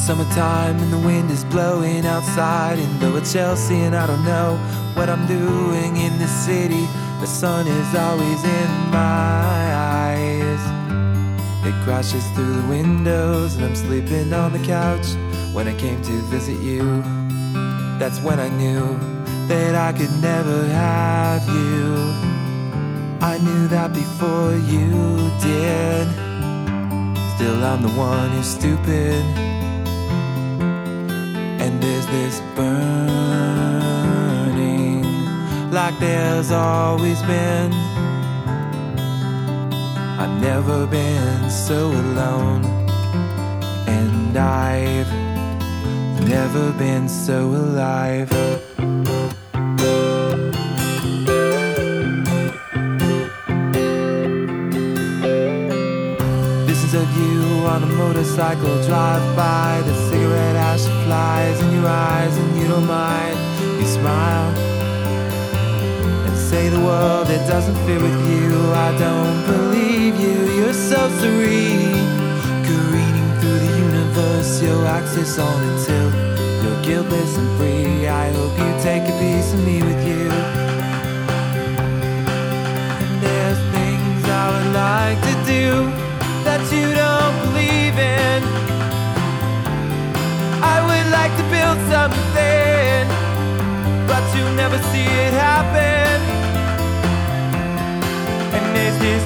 Summertime and the wind is blowing outside, and though it's Chelsea and I don't know what I'm doing in this city, the sun is always in my eyes. It crashes through the windows and I'm sleeping on the couch. When I came to visit you, that's when I knew that I could never have you. I knew that before you did. Still I'm the one who's stupid. And there's this burning, like there's always been. I've never been so alone, and I've never been so alive. Visions of you on a motorcycle drive by. The cigarette ash flies in your eyes and you don't mind. You smile and say the world that doesn't fit with you. I don't believe you, you're so serene, careening through the universe, your axis on until you're guiltless and free. I hope you take a piece of me with you. And there's things I would like to do that you don't believe in. I would like to build something, but you never see it happen. And there's this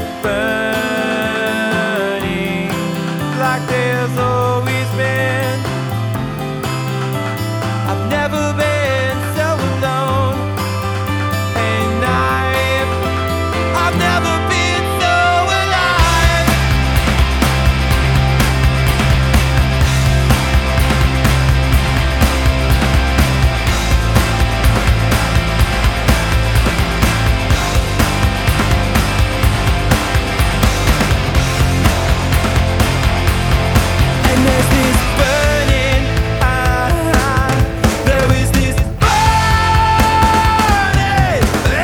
burning, like there's always been. I've never been so alone, and I've never been so alive. And there's this burning, there is this burning,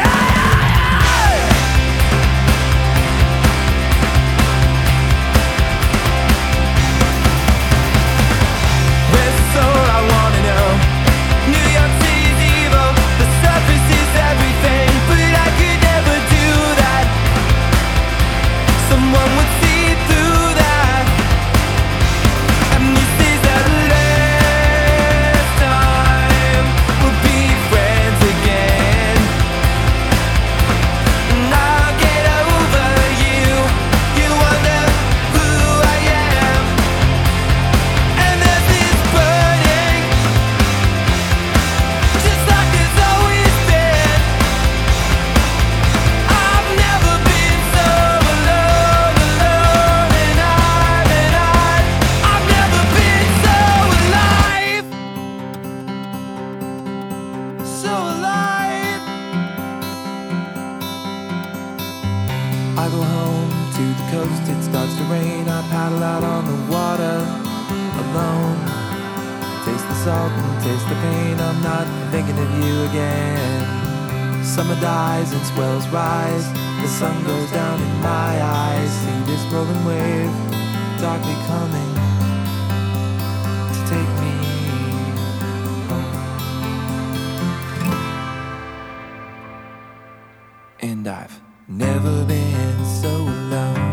that's all I wanna know. New York City's evil, the surface is everything, but I could never do that. Someone would see through that. And this is the last time we'll be friends again. And I'll get over you. You wonder who I am. And there's this burning, just like there's always been. I've never been so alone, and I've never been so alive, so alive. I go home to the coast, it starts to rain. I paddle out on the water alone. Taste the salt and taste the pain. I'm not thinking of you again. Summer dies and swells rise. The sun goes down in my eyes. See this rolling wave darkly coming to take me home. And I've never been so alone.